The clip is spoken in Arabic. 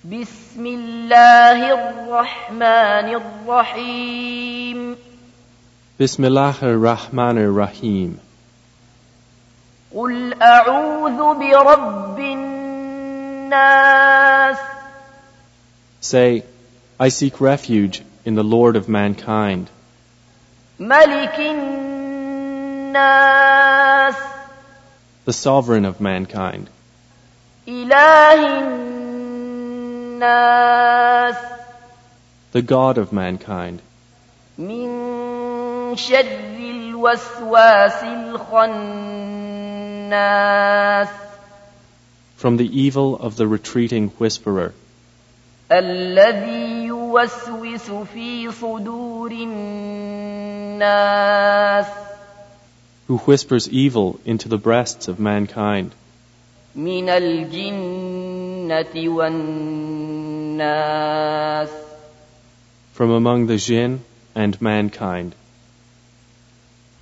بسم الله الرحمن الرحيم Bismillah ar-Rahman ar-Rahim. قل أعوذ برب الناس. Say, I seek refuge in the Lord of mankind, ملك الناس. the sovereign of mankind, إله الناس. the God of mankind, من شر الوسواس الخناس. from the evil of the retreating whisperer, الذي يوسوس في صدور الناس. who whispers evil into the breasts of mankind, من الجنة والناس. from among the jinn and mankind.